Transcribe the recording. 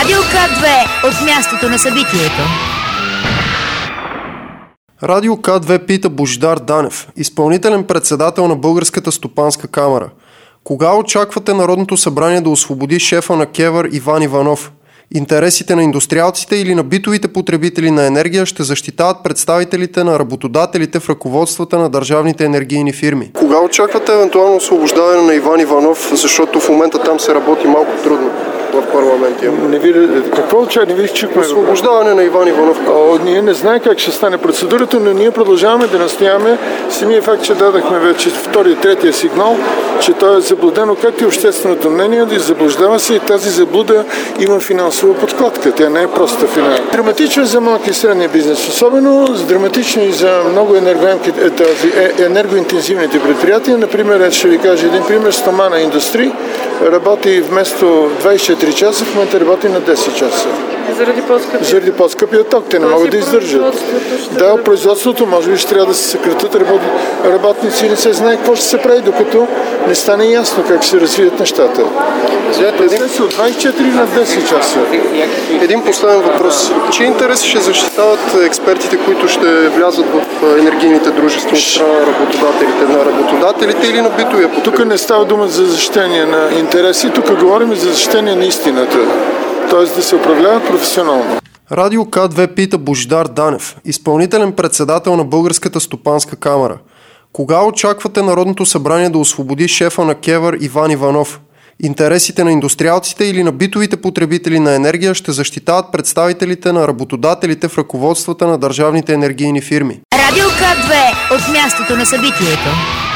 Радио К2 от мястото на събитието. Радио К2 пита Божидар Данев, изпълнителен председател на Българската стопанска камара. Кога очаквате Народното събрание да освободи шефа на КЕВР Иван Иванов? Интересите на индустриалците или на битовите потребители на енергия ще защитават представителите на работодателите в ръководствата на държавните енергийни фирми. Кога очаквате евентуално освобождаване на Иван Иванов, защото в момента там се работи малко трудно в парламента? Какво очаква? Не ви чухме. Освобождаване на Иван Иванов. Ние не знаем как ще стане процедурата, но ние продължаваме да настояваме. Самия факт, че дадахме вече втория, третия сигнал, че той е заблудено, както и общественото мнение, да заблуждава се и тази заблуда има финансова подкладка. Тя не е просто финансова. Драматично е за малки и средния бизнес, особено драматично и за много енергоинтензивните предприятия. Например, ще ви кажа един пример, Стомана Индустрии работи вместо 24 часа, в момента работи на 10 часа. Заради по-скъпия ток. Те не могат да издържат. Да, производството може би ще трябва да се съкратят работници и не се знае какво ще се прави, докато не стане ясно как ще се развият нещата. Те са от 24 на 10 часа. Един последен въпрос. Чии интереси ще защитават експертите, които ще влязат в енергийните дружества от страна на работодателите или на битовия потребител? Тук не става дума за защитение на интереси, тук говорим за защитение на истината. Т.е. да се управляват професионално. Радио К2 пита Божидар Данев, изпълнителен председател на Българската стопанска камара. Кога очаквате Народното събрание да освободи шефа на КЕВР Иван Иванов? Интересите на индустриалците или на битовите потребители на енергия ще защитават представителите на работодателите в ръководствата на държавните енергийни фирми. Радио К2 от мястото на събитието.